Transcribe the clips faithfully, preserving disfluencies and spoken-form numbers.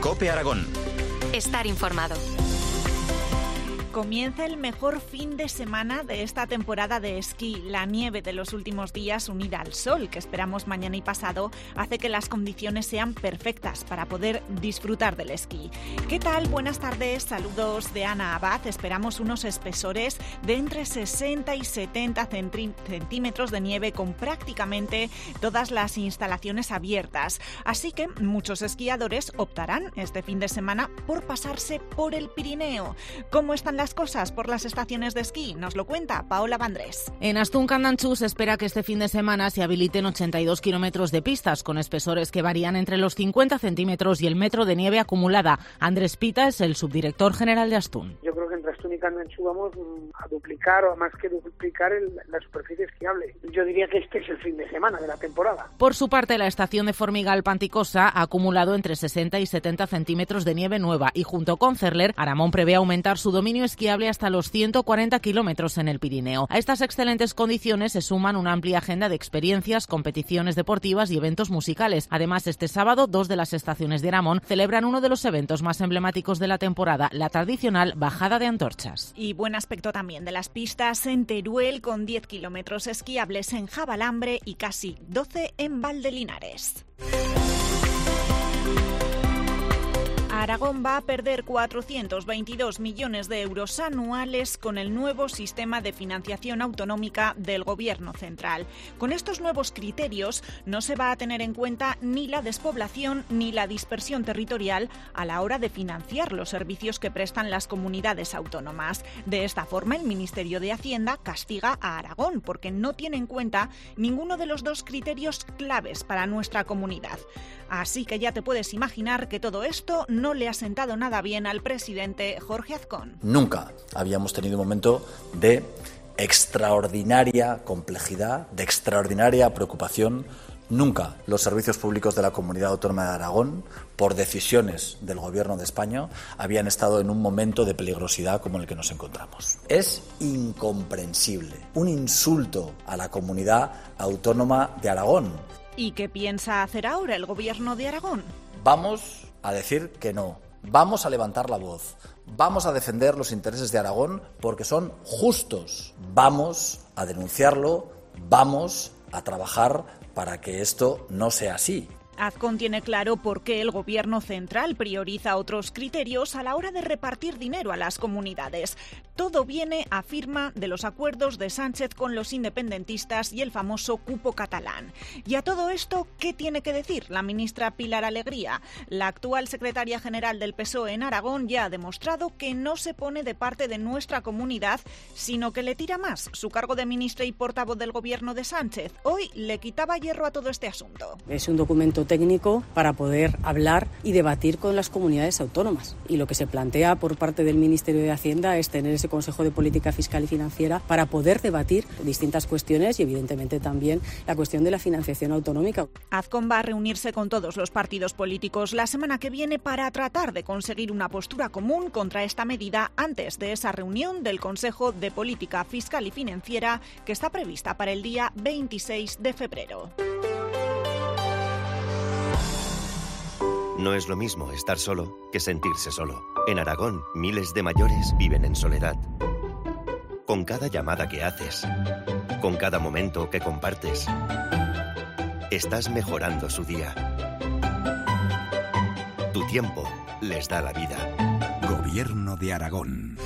COPE Aragón. Estar informado. Comienza el mejor fin de semana de esta temporada de esquí. La nieve de los últimos días, unida al sol que esperamos mañana y pasado, hace que las condiciones sean perfectas para poder disfrutar del esquí. ¿Qué tal? Buenas tardes, saludos de Ana Abad. Esperamos unos espesores de entre sesenta y setenta centímetros de nieve con prácticamente todas las instalaciones abiertas. Así que muchos esquiadores optarán este fin de semana por pasarse por el Pirineo. ¿Cómo están las cosas por las estaciones de esquí? Nos lo cuenta Paola Vandrés. En Astún Candanchú se espera que este fin de semana se habiliten ochenta y dos kilómetros de pistas con espesores que varían entre los cincuenta centímetros y el metro de nieve acumulada. Andrés Pita es el subdirector general de Astún. Yo creo que entre Astún y Candanchú vamos a duplicar o a más que duplicar el, la superficie esquiable. Yo diría que este es el fin de semana de la temporada. Por su parte, la estación de Formigal Panticosa ha acumulado entre sesenta y setenta centímetros de nieve nueva y junto con Cerler, Aramón prevé aumentar su dominio esquiable hasta los ciento cuarenta kilómetros en el Pirineo. A estas excelentes condiciones se suman una amplia agenda de experiencias, competiciones deportivas y eventos musicales. Además, este sábado, dos de las estaciones de Aramón celebran uno de los eventos más emblemáticos de la temporada, la tradicional Bajada de Antorchas. Y buen aspecto también de las pistas en Teruel, con diez kilómetros esquiables en Javalambre y casi doce en Valdelinares. Aragón va a perder cuatrocientos veintidós millones de euros anuales con el nuevo sistema de financiación autonómica del Gobierno central. Con estos nuevos criterios no se va a tener en cuenta ni la despoblación ni la dispersión territorial a la hora de financiar los servicios que prestan las comunidades autónomas. De esta forma, el Ministerio de Hacienda castiga a Aragón porque no tiene en cuenta ninguno de los dos criterios claves para nuestra comunidad. Así que ya te puedes imaginar que todo esto no le ha sentado nada bien al presidente Jorge Azcón. Nunca habíamos tenido un momento de extraordinaria complejidad, de extraordinaria preocupación. Nunca los servicios públicos de la Comunidad Autónoma de Aragón, por decisiones del Gobierno de España, habían estado en un momento de peligrosidad como el que nos encontramos. Es incomprensible, un insulto a la Comunidad Autónoma de Aragón. ¿Y qué piensa hacer ahora el Gobierno de Aragón? Vamos a decir que no. Vamos a levantar la voz. Vamos a defender los intereses de Aragón porque son justos. Vamos a denunciarlo. Vamos a trabajar para que esto no sea así. Azcón tiene claro por qué el Gobierno central prioriza otros criterios a la hora de repartir dinero a las comunidades. Todo viene, afirma, de los acuerdos de Sánchez con los independentistas y el famoso cupo catalán. Y a todo esto, ¿qué tiene que decir la ministra Pilar Alegría? La actual secretaria general del P S O E en Aragón ya ha demostrado que no se pone de parte de nuestra comunidad, sino que le tira más su cargo de ministra y portavoz del Gobierno de Sánchez. Hoy le quitaba hierro a todo este asunto. Es un documento técnico para poder hablar y debatir con las comunidades autónomas. Y lo que se plantea por parte del Ministerio de Hacienda es tener ese Consejo de Política Fiscal y Financiera para poder debatir distintas cuestiones y evidentemente también la cuestión de la financiación autonómica. Azcón va a reunirse con todos los partidos políticos la semana que viene para tratar de conseguir una postura común contra esta medida antes de esa reunión del Consejo de Política Fiscal y Financiera que está prevista para el día veintiséis de febrero. No es lo mismo estar solo que sentirse solo. En Aragón, miles de mayores viven en soledad. Con cada llamada que haces, con cada momento que compartes, estás mejorando su día. Tu tiempo les da la vida. Gobierno de Aragón.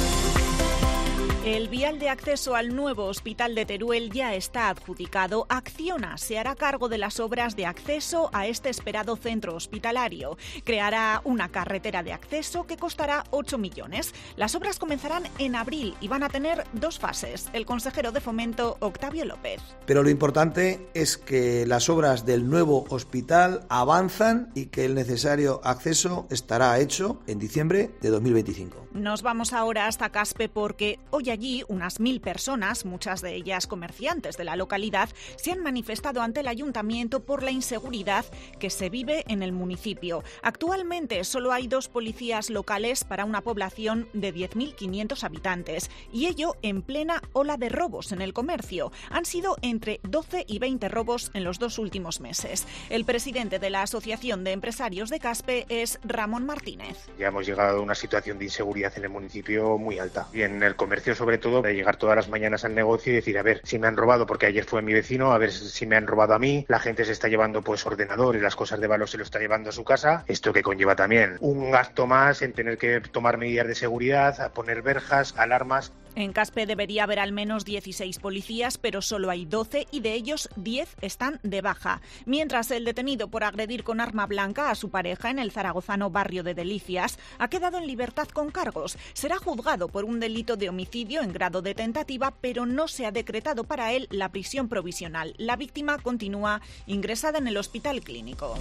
El vial de acceso al nuevo hospital de Teruel ya está adjudicado. Acciona se hará cargo de las obras de acceso a este esperado centro hospitalario. Creará una carretera de acceso que costará ocho millones. Las obras comenzarán en abril y van a tener dos fases. El consejero de Fomento, Octavio López. Pero lo importante es que las obras del nuevo hospital avanzan y que el necesario acceso estará hecho en diciembre de dos mil veinticinco. Nos vamos ahora hasta Caspe porque hoy ha allí, unas mil personas, muchas de ellas comerciantes de la localidad, se han manifestado ante el ayuntamiento por la inseguridad que se vive en el municipio. Actualmente solo hay dos policías locales para una población de diez mil quinientos habitantes, y ello en plena ola de robos en el comercio. Han sido entre doce y veinte robos en los dos últimos meses. El presidente de la Asociación de Empresarios de Caspe es Ramón Martínez. Ya hemos llegado a una situación de inseguridad en el municipio muy alta. Y en el comercio, sobre todo, de llegar todas las mañanas al negocio y decir, a ver, si me han robado, porque ayer fue mi vecino, a ver si me han robado a mí. La gente se está llevando pues ordenador y las cosas de valor se lo está llevando a su casa. Esto que conlleva también un gasto más en tener que tomar medidas de seguridad, a poner verjas, alarmas. En Caspe debería haber al menos dieciséis policías, pero solo hay doce y de ellos diez están de baja. Mientras el detenido por agredir con arma blanca a su pareja en el zaragozano barrio de Delicias ha quedado en libertad con cargos. Será juzgado por un delito de homicidio en grado de tentativa, pero no se ha decretado para él la prisión provisional. La víctima continúa ingresada en el hospital clínico.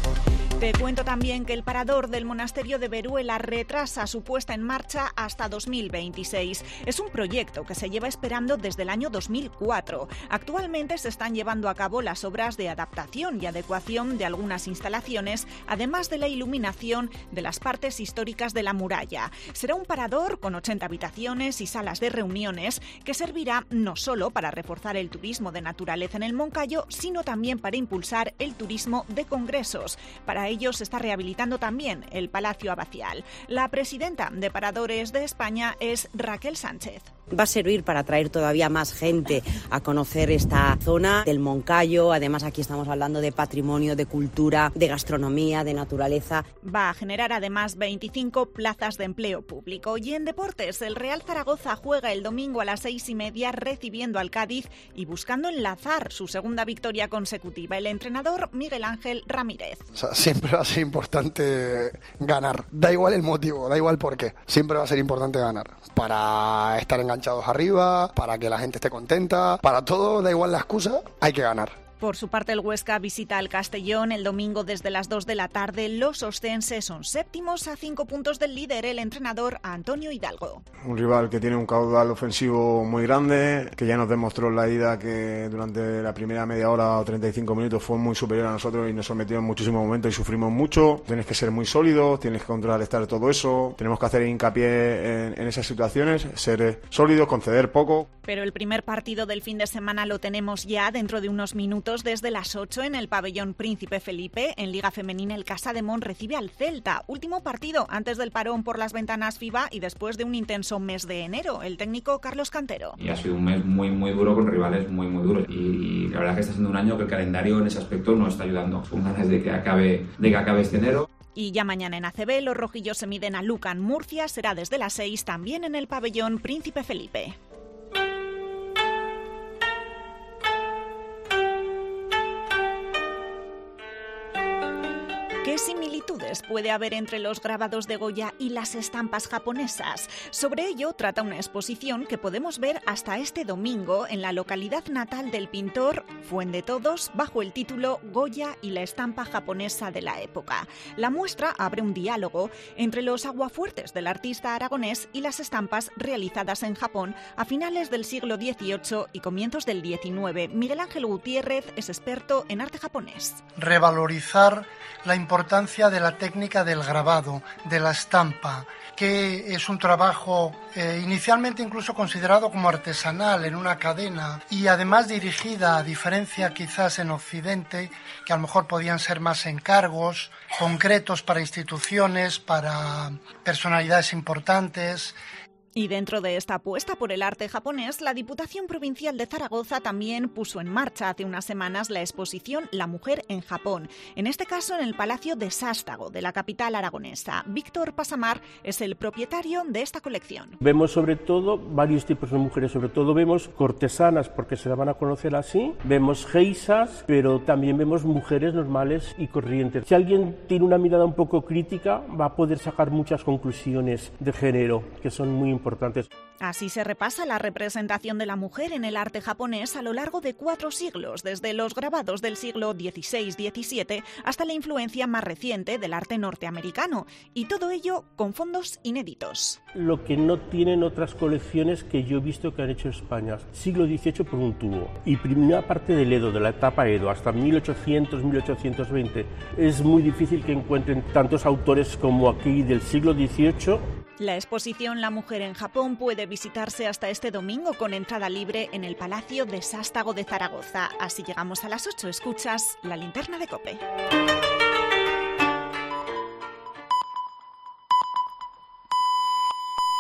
Te cuento también que el parador del monasterio de Veruela retrasa su puesta en marcha hasta dos mil veintiséis. Es un proyecto que se lleva esperando desde el año dos mil cuatro. Actualmente se están llevando a cabo las obras de adaptación y adecuación de algunas instalaciones, además de la iluminación de las partes históricas de la muralla. Será un parador con ochenta habitaciones y salas de reuniones que servirá no solo para reforzar el turismo de naturaleza en el Moncayo, sino también para impulsar el turismo de congresos. Para ello se está rehabilitando también el Palacio Abacial. La presidenta de Paradores de España es Raquel Sánchez. Va a servir para atraer todavía más gente a conocer esta zona del Moncayo. Además, aquí estamos hablando de patrimonio, de cultura, de gastronomía, de naturaleza. Va a generar además veinticinco plazas de empleo público. Y en deportes, el Real Zaragoza juega el domingo a las seis y media recibiendo al Cádiz y buscando enlazar su segunda victoria consecutiva. El entrenador Miguel Ángel Ramírez. O sea, siempre va a ser importante ganar. Da igual el motivo, da igual por qué. Siempre va a ser importante ganar. Para estar enganchados arriba, para que la gente esté contenta, para todo, da igual la excusa, hay que ganar. Por su parte, el Huesca visita al Castellón el domingo desde las dos de la tarde. Los ostenses son séptimos a cinco puntos del líder, el entrenador Antonio Hidalgo. Un rival que tiene un caudal ofensivo muy grande, que ya nos demostró en la ida que durante la primera media hora o treinta y cinco minutos fue muy superior a nosotros y nos sometió en muchísimos momentos y sufrimos mucho. Tienes que ser muy sólido, tienes que contrarrestar todo eso, tenemos que hacer hincapié en, en esas situaciones, ser sólidos, conceder poco. Pero el primer partido del fin de semana lo tenemos ya dentro de unos minutos. Desde las ocho en el pabellón Príncipe Felipe. En Liga Femenina, el Casademont recibe al Celta. Último partido antes del parón por las ventanas FIBA y después de un intenso mes de enero. El técnico Carlos Cantero. Y ha sido un mes muy muy duro con rivales muy muy duros. Y la verdad que está siendo un año que el calendario en ese aspecto no está ayudando. Con ganas de que acabe, de que acabe este enero. Y ya mañana en A C B los rojillos se miden a Lucan Murcia. Será desde las seis también en el pabellón Príncipe Felipe. ¿Qué similitudes puede haber entre los grabados de Goya y las estampas japonesas? Sobre ello trata una exposición que podemos ver hasta este domingo en la localidad natal del pintor, Fuendetodos, bajo el título Goya y la estampa japonesa de la época. La muestra abre un diálogo entre los aguafuertes del artista aragonés y las estampas realizadas en Japón a finales del siglo dieciocho y comienzos del diecinueve. Miguel Ángel Gutiérrez es experto en arte japonés. Revalorizar la importancia de la técnica del grabado, de la estampa, que es un trabajo eh, inicialmente incluso considerado como artesanal en una cadena y además dirigida, a diferencia quizás en Occidente, que a lo mejor podían ser más encargos concretos para instituciones, para personalidades importantes. Y dentro de esta apuesta por el arte japonés, la Diputación Provincial de Zaragoza también puso en marcha hace unas semanas la exposición La Mujer en Japón, en este caso en el Palacio de Sástago, de la capital aragonesa. Víctor Pasamar es el propietario de esta colección. Vemos sobre todo varios tipos de mujeres, sobre todo vemos cortesanas, porque se la van a conocer así, vemos geisas, pero también vemos mujeres normales y corrientes. Si alguien tiene una mirada un poco crítica, va a poder sacar muchas conclusiones de género, que son muy importantes. importantes. Así se repasa la representación de la mujer en el arte japonés a lo largo de cuatro siglos, desde los grabados del siglo dieciséis diecisiete hasta la influencia más reciente del arte norteamericano, y todo ello con fondos inéditos. Lo que no tienen otras colecciones que yo he visto que han hecho en España. Siglo dieciocho por un tubo. Y primera parte del Edo, de la etapa Edo, hasta mil ochocientos mil ochocientos veinte. Es muy difícil que encuentren tantos autores como aquí del siglo dieciocho. La exposición La mujer en Japón puede visitarse hasta este domingo con entrada libre en el Palacio de Sástago de Zaragoza. Así llegamos a las ocho. Escuchas La Linterna de COPE.